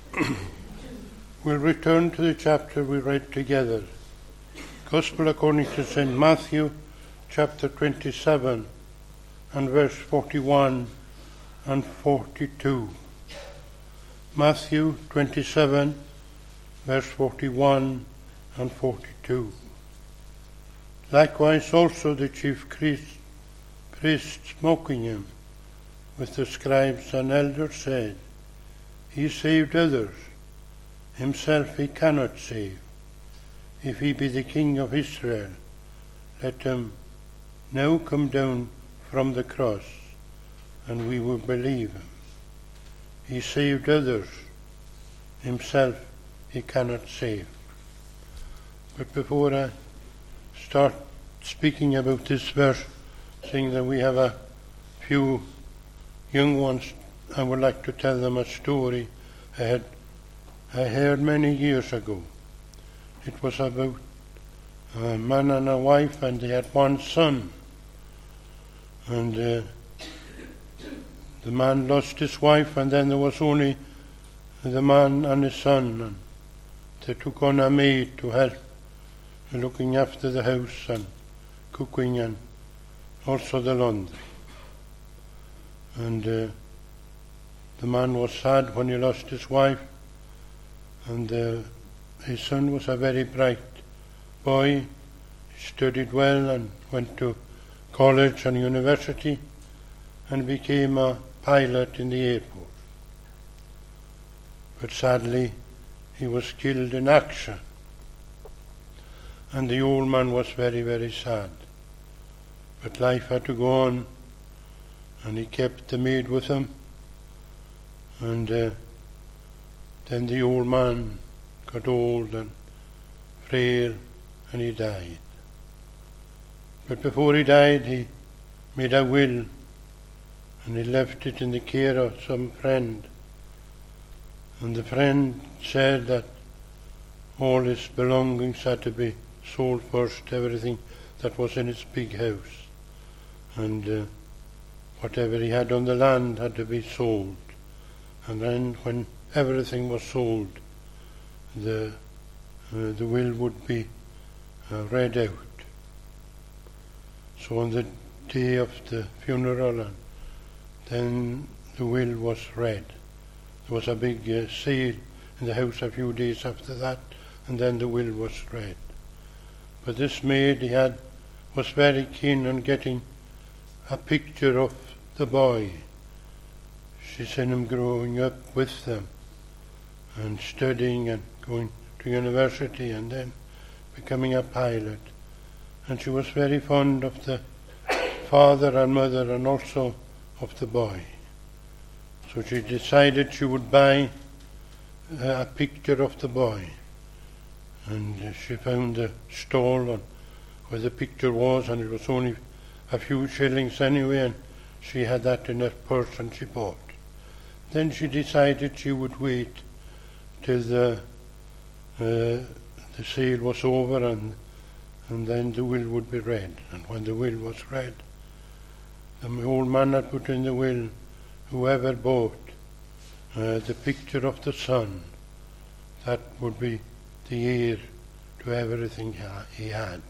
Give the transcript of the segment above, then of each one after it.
We'll return to the chapter we read together. Gospel according to St. Matthew, chapter 27, and verse 41 and 42. Matthew 27, verse 41 and 42. Likewise also the chief priests mocking him with the scribes and elders said, He saved others, himself he cannot save. If he be the King of Israel, let him now come down from the cross, and we will believe him. He saved others, himself he cannot save. But before I start speaking about this verse, seeing that we have a few young ones, I would like to tell them a story I heard many years ago. It was about a man and a wife, and they had one son. And the man lost his wife, and then there was only the man and his son. And they took on a maid to help looking after the house and cooking and also the laundry. And the man was sad when he lost his wife, and his son was a very bright boy. He studied well and went to college and university and became a pilot in the airport. But sadly, he was killed in action, and the old man was very, very sad. But life had to go on, and he kept the maid with him, and then the old man got old and frail, and he died. But before he died, he made a will, and he left it in the care of some friend. And the friend said that all his belongings had to be sold first, everything that was in his big house. And whatever he had on the land had to be sold. And then when everything was sold, the will would be read out. So on the day of the funeral, and then the will was read. There was a big sale in the house a few days after that, and then the will was read. But this maid was very keen on getting a picture of the boy. She seen him growing up with them and studying and going to university and then becoming a pilot. And she was very fond of the father and mother and also of the boy. So she decided she would buy a picture of the boy. And she found the stall where the picture was, and it was only a few shillings anyway, and she had that in her purse and she bought. Then she decided she would wait till the sale was over, and then the will would be read. And when the will was read, the old man had put in the will, whoever bought the picture of the son, that would be the heir to everything he had.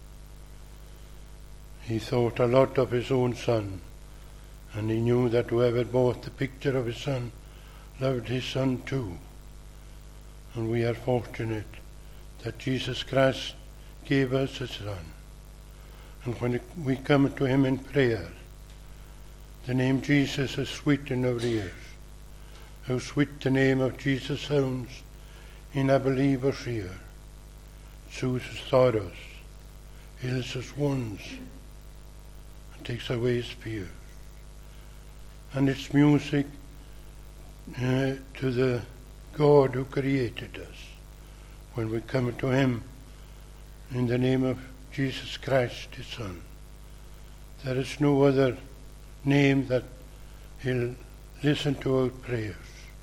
He thought a lot of his own son, and he knew that whoever bought the picture of his son loved his son too. And we are fortunate that Jesus Christ gave us a son. And when we come to him in prayer, the name Jesus is sweet in our ears. How sweet the name of Jesus sounds in a believer's ear. Soothes sorrows, heals his wounds, and takes away his fears. And it's music to the God who created us. When we come to him in the name of Jesus Christ, his Son, there is no other name that he'll listen to our prayers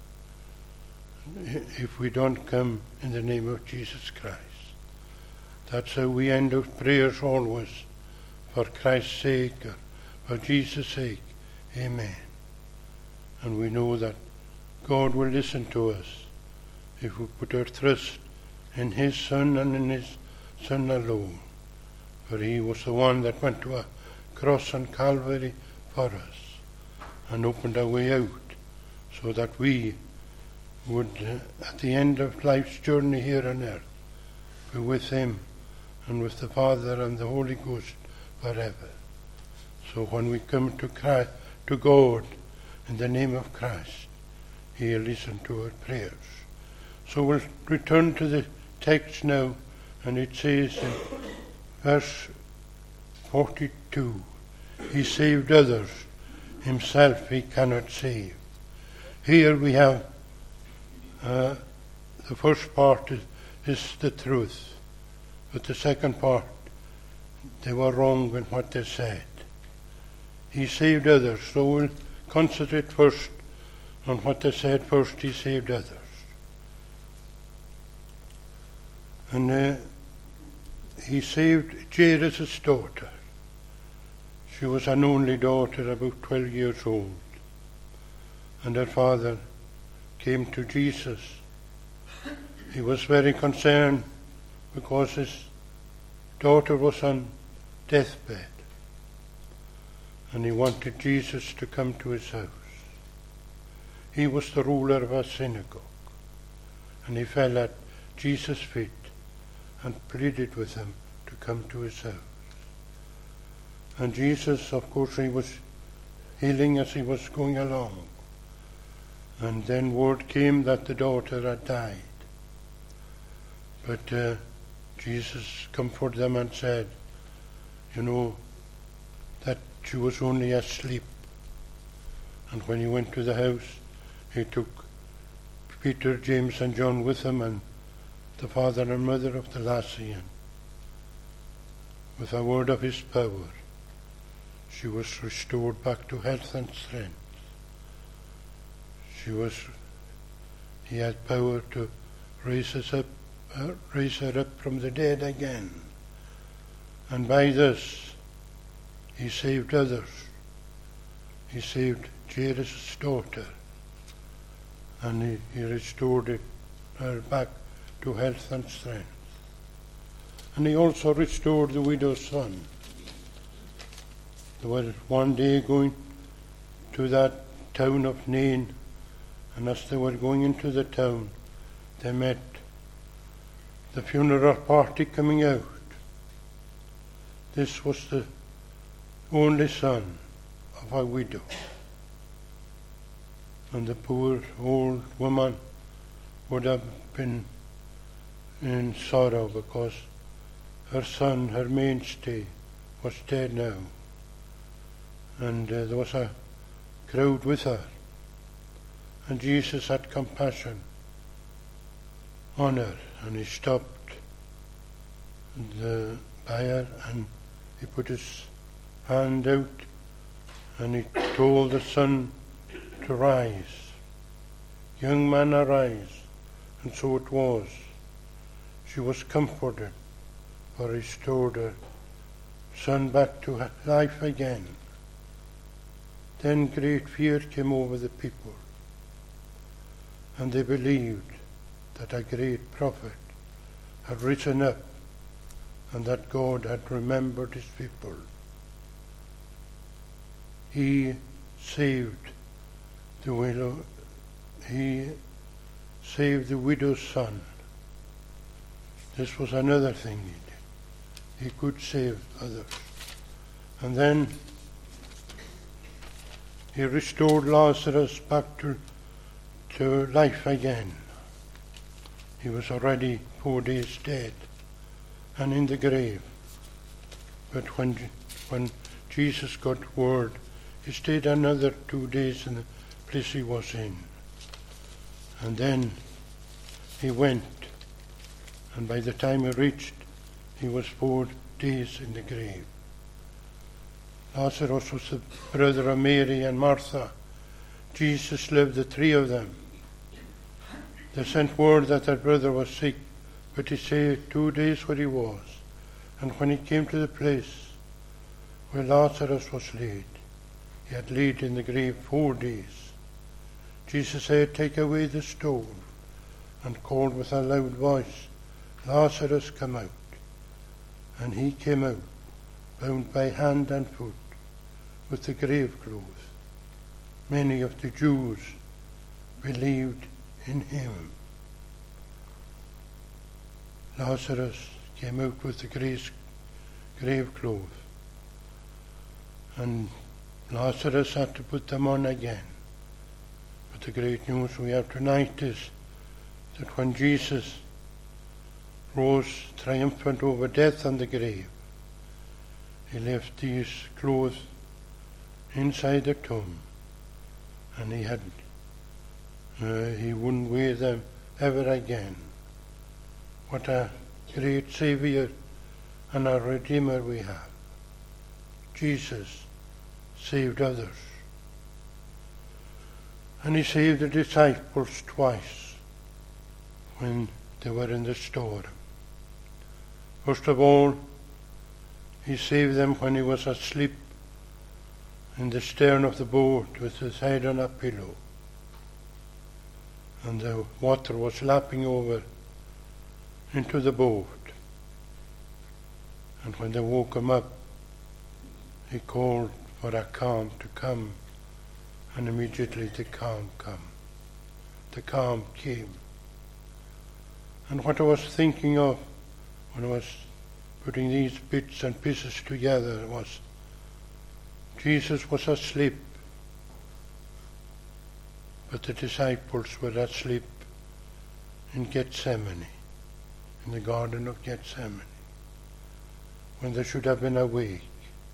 if we don't come in the name of Jesus Christ. That's how we end our prayers always, for Christ's sake, or for Jesus' sake. Amen. And we know that God will listen to us if we put our trust in his Son and in his Son alone. For he was the one that went to a cross on Calvary for us and opened a way out so that we would, at the end of life's journey here on earth, be with him and with the Father and the Holy Ghost forever. So when we come to Christ, to God in the name of Christ, he'll listen to our prayers. So we'll return to the text now, and it says in verse 42, he saved others, himself he cannot save. Here we have the first part is the truth, but the second part, they were wrong in what they said. He saved others, so we'll concentrate first on what they said first. He saved others. And he saved Jairus' daughter. She was an only daughter, about 12 years old. And her father came to Jesus. He was very concerned because his daughter was on deathbed. And he wanted Jesus to come to his house. He was the ruler of a synagogue. And he fell at Jesus' feet and pleaded with him to come to his house. And Jesus, of course, he was healing as he was going along. And then word came that the daughter had died. But Jesus comforted them and said, that she was only asleep. And when he went to the house, he took Peter, James and John with him, and the father and mother of the lassie. And with a word of his power, she was restored back to health and strength. He had power to raise her up from the dead again. And by this, he saved others. He saved Jairus' daughter, and he restored her back to health and strength. And he also restored the widow's son. They were one day going to that town of Nain, and as they were going into the town, they met the funeral party coming out. This was the only son of a widow. And the poor old woman would have been in sorrow because her son, her mainstay, was dead now. And there was a crowd with her. And Jesus had compassion on her, and he stopped by her, and he put his hand out, and he told the son to rise. Young man, arise. And so it was. She was comforted, for he restored her son back to life again. Then great fear came over the people, and they believed that a great prophet had risen up, and that God had remembered his people. He saved the widow. He saved the widow's son. This was another thing he did. He could save others. And then he restored Lazarus back to life again. He was already 4 days dead and in the grave. But when Jesus got word, he stayed another 2 days in the place he was in. And then he went, and by the time he reached, he was 4 days in the grave. Lazarus was the brother of Mary and Martha. Jesus loved the three of them. They sent word that their brother was sick, but he stayed 2 days where he was. And when he came to the place where Lazarus was laid, he had laid in the grave 4 days. Jesus said, "Take away the stone." and called with a loud voice, Lazarus, come out. And he came out, bound by hand and foot, with the grave clothes. Many of the Jews believed in him. Lazarus came out with the grave clothes, and Lazarus had to put them on again. But the great news we have tonight is that when Jesus rose triumphant over death and the grave, he left these clothes inside the tomb, and he wouldn't wear them ever again. What a great Saviour and a Redeemer we have. Jesus saved others. And he saved the disciples twice when they were in the storm. First of all, he saved them when he was asleep in the stern of the boat with his head on a pillow, and the water was lapping over into the boat. And when they woke him up, he called for a calm to come, and immediately the calm came. The calm came. And what I was thinking of when I was putting these bits and pieces together was Jesus was asleep, but the disciples were asleep in Gethsemane, in the Garden of Gethsemane, when they should have been awake.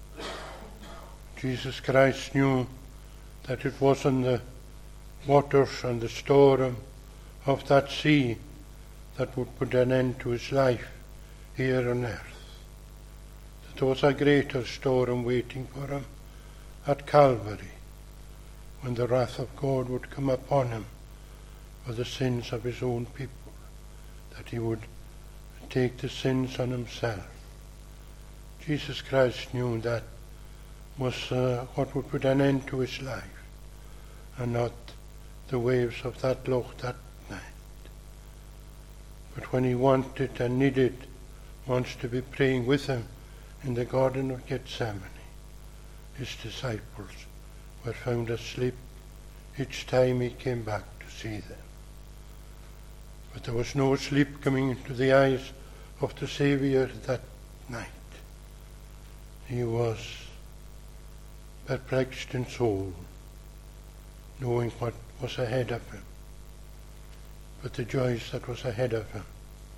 Jesus Christ knew that it wasn't the waters and the storm of that sea that would put an end to his life here on earth. That there was a greater storm waiting for him at Calvary, when the wrath of God would come upon him for the sins of his own people, that he would take the sins on himself. Jesus Christ knew that was what would put an end to his life, and not the waves of that loch that night. But when he wanted and needed wants to be praying with him in the Garden of Gethsemane, his disciples were found asleep each time he came back to see them. But there was no sleep coming into the eyes of the Saviour that night. He was perplexed in soul, knowing what was ahead of him, but the joys that was ahead of him.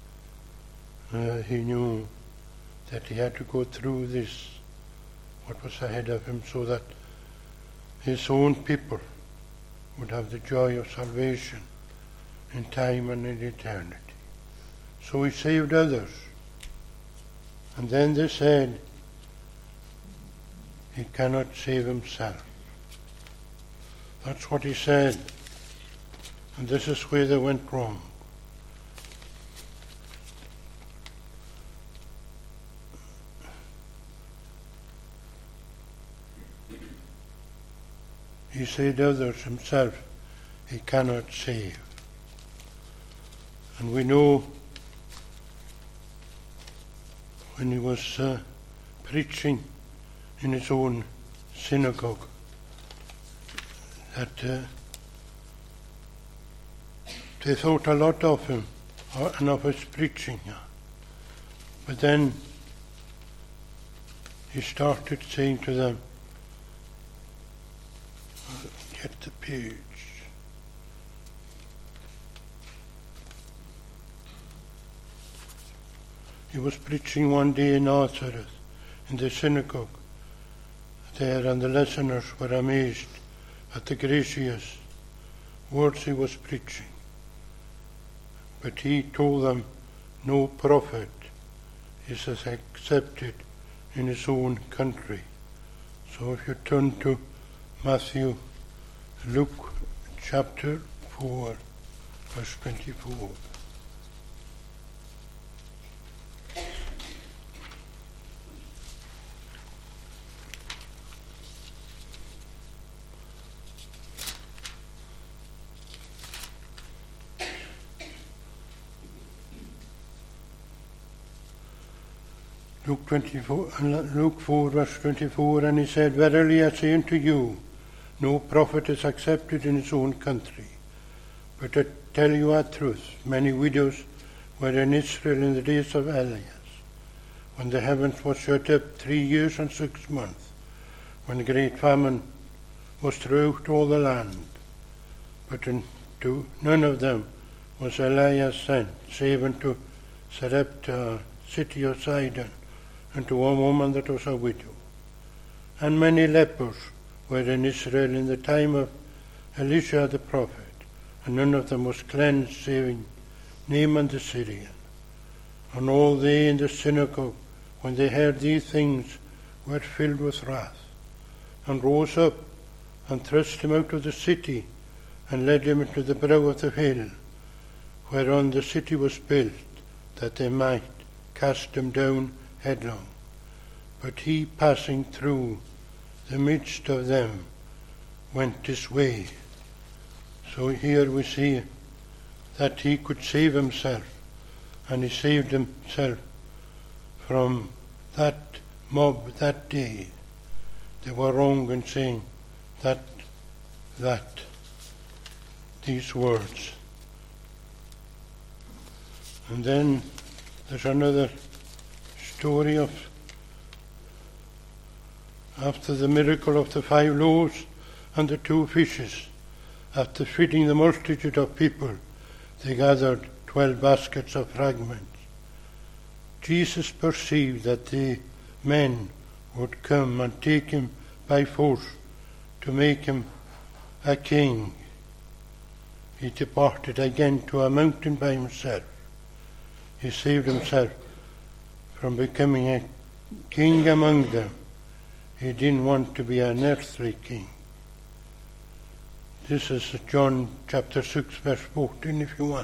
He knew that he had to go through this, what was ahead of him, so that his own people would have the joy of salvation in time and in eternity. So he saved others. And then they said, he cannot save himself. That's what he said. And this is where they went wrong. He saved others, himself he cannot save. And we know when he was preaching in his own synagogue that they thought a lot of him and of his preaching. But then he started saying to them, get the page. He was preaching one day in Nazareth, in the synagogue there, and the listeners were amazed at the gracious words he was preaching. But he told them, no prophet is accepted in his own country. So if you turn to Luke chapter 4, verse 24. Luke 4, verse 24, and he said, Verily I say unto you, no prophet is accepted in his own country. But I tell you a truth, many widows were in Israel in the days of Elias, when the heavens were shut up 3 years and 6 months, when great famine was throughout all the land. But unto none of them was Elias sent, save unto Sarepta, city of Sidon, unto a woman that was a widow. And many lepers were in Israel in the time of Elisha the prophet, and none of them was cleansed, saving Naaman the Syrian. And all they in the synagogue, when they heard these things, were filled with wrath, and rose up, and thrust him out of the city, and led him into the brow of the hill, whereon the city was built, that they might cast him down headlong. But he, passing through the midst of them, went his way. So here we see that he could save himself, and he saved himself from that mob that day. They were wrong in saying these words. And then there's another story of after the miracle of the 5 loaves and the 2 fishes. After feeding the multitude of people, they gathered 12 baskets of fragments. Jesus perceived that the men would come and take him by force to make him a king. He departed again to a mountain by himself. He saved himself from becoming a king among them. He didn't want to be an earthly king. This is John chapter 6, verse 14, if you want.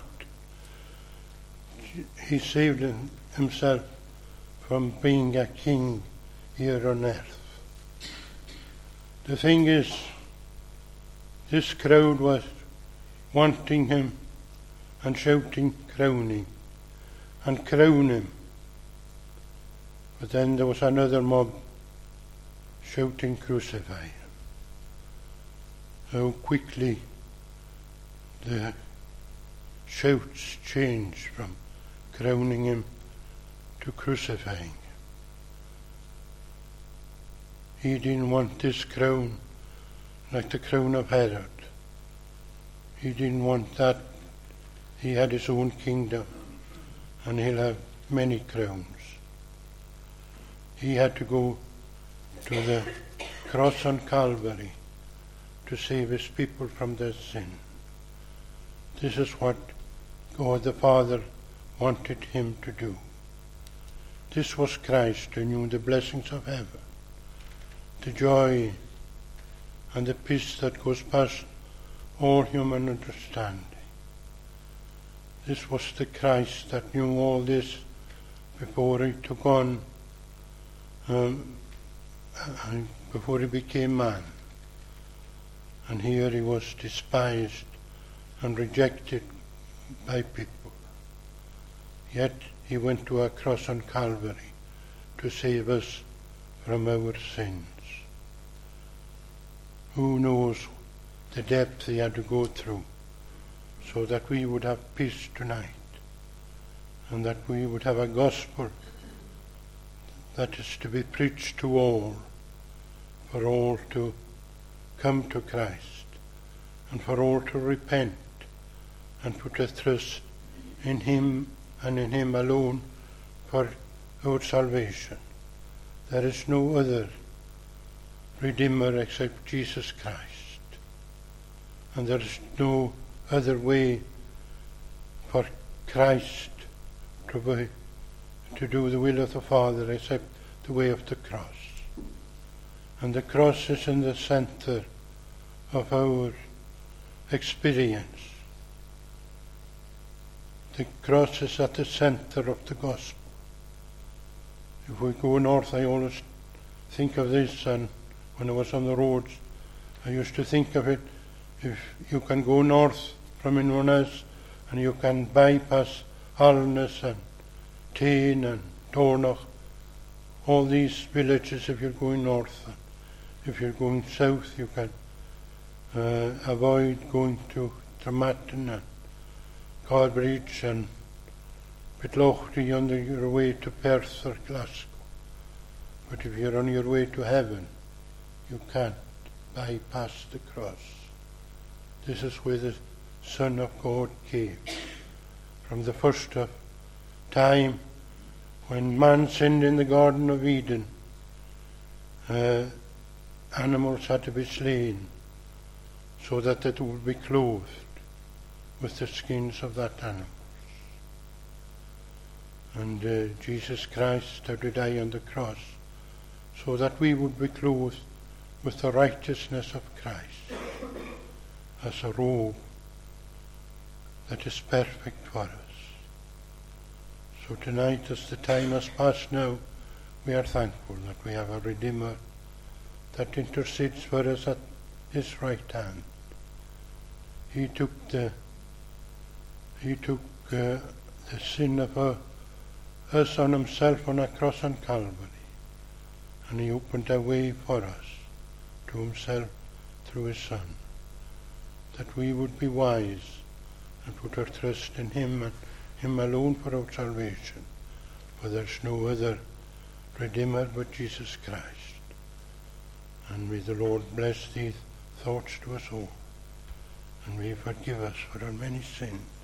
He saved himself from being a king here on earth. The thing is, this crowd was wanting him and shouting, crowning, and crown him. But then there was another mob shouting, crucify him. How quickly the shouts changed from crowning him to crucifying him. He didn't want this crown like the crown of Herod. He didn't want that. He had his own kingdom, and he'll have many crowns. He had to go to the cross on Calvary to save his people from their sin. This is what God the Father wanted him to do. This was Christ who knew the blessings of heaven, the joy and the peace that goes past all human understanding. This was the Christ that knew all this before he took on, before he became man. And here he was despised and rejected by people. Yet he went to a cross on Calvary to save us from our sins. Who knows the depth he had to go through so that we would have peace tonight, and that we would have a gospel that is to be preached to all, for all to come to Christ, and for all to repent and put a trust in him and in him alone for our salvation. There is no other Redeemer except Jesus Christ, and there is no other way for Christ to do the will of the Father except the way of the cross. And the cross is in the center of our experience. The cross is at the center of the gospel. If we go north, I always think of this, and when I was on the roads, I used to think of it. If you can go north from Inverness, and you can bypass Alness and Tain and Tornoch, all these villages if you're going north. If you're going south, you can avoid going to Dramatin and Carbridge and Pitlochry on your way to Perth or Glasgow. But if you're on your way to heaven, you can't bypass the cross. This is where the Son of God came. From the first of time, when man sinned in the Garden of Eden, animals had to be slain so that it would be clothed with the skins of that animal. And Jesus Christ had to die on the cross so that we would be clothed with the righteousness of Christ as a robe that is perfect for us. So tonight, as the time has passed now, we are thankful that we have a Redeemer that intercedes for us at his right hand. He took the sin of us on himself on a cross on Calvary, and he opened a way for us to himself through his Son, that we would be wise and put our trust in him and him alone for our salvation. For there's no other Redeemer but Jesus Christ. And may the Lord bless these thoughts to us all, and may he forgive us for our many sins.